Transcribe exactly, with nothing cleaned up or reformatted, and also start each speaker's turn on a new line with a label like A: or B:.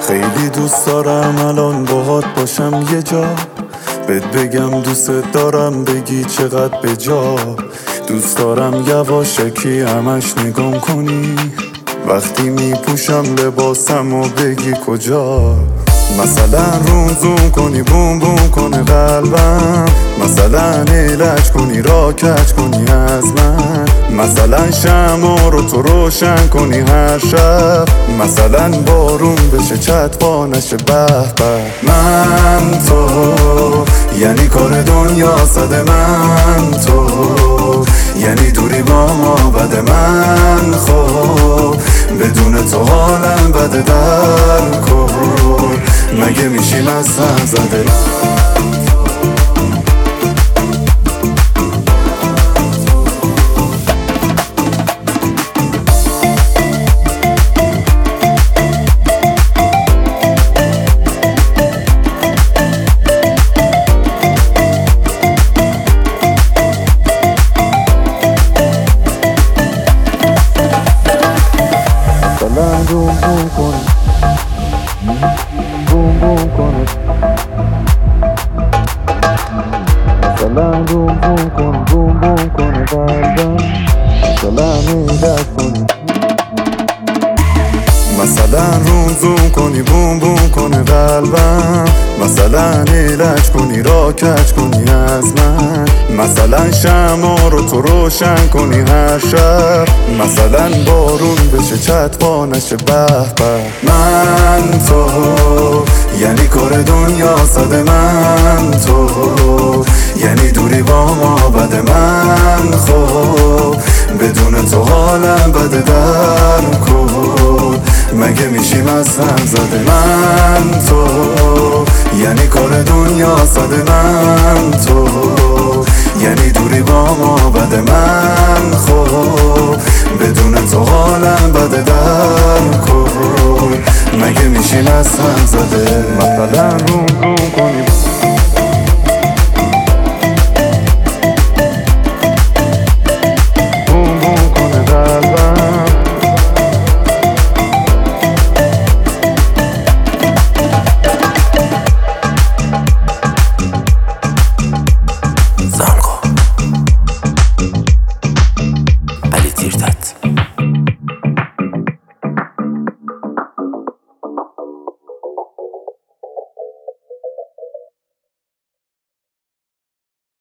A: خیلی دوست دارم الان باهات باشم یه جا، بهت بگم دوست دارم بگی چقدر به جا. دوست دارم یواشکی همش نگام کنی وقتی میپوشم لباسم و بگی کجا. مثلا روم زوم کنی بوم بوم کنه قلبم، مثلا ایلج کنی را کج کنی از من، مثلا شمع رو تو روشن کنی هر شب، مثلا بارون بشه چتبا نشه به به. من تو یعنی کار دنیا صد من تو، یعنی دوری با ما بده من خب، بدون تو حالم بده در کن، مگه میشیم از هم زده. مثلا بوم بوم کن بوم بوم کنه، مثلا بوم بوم کن بوم بوم کنه قلبم، مثلا ایلج کنی، مثلا روم زوم کنی بوم بوم کنه قلبم، مثلا ایلج کنی را کج کنی از من، مثلا شمع رو تو روشن کنی هر شب، مثلا بارون بشه چتبا نشه به به. من تو یعنی کار دنیا صد من تو، یعنی دوری با ما بده من خب، بدون تو حالم بده در کن، مگه میشیم از هم زده. من تو یعنی کار دنیا صد من تو، یعنی دوری با ما بده من خب، بدون تو حالم بده در کن، مگه میشیم از هم زده. مثلا روم روم کنی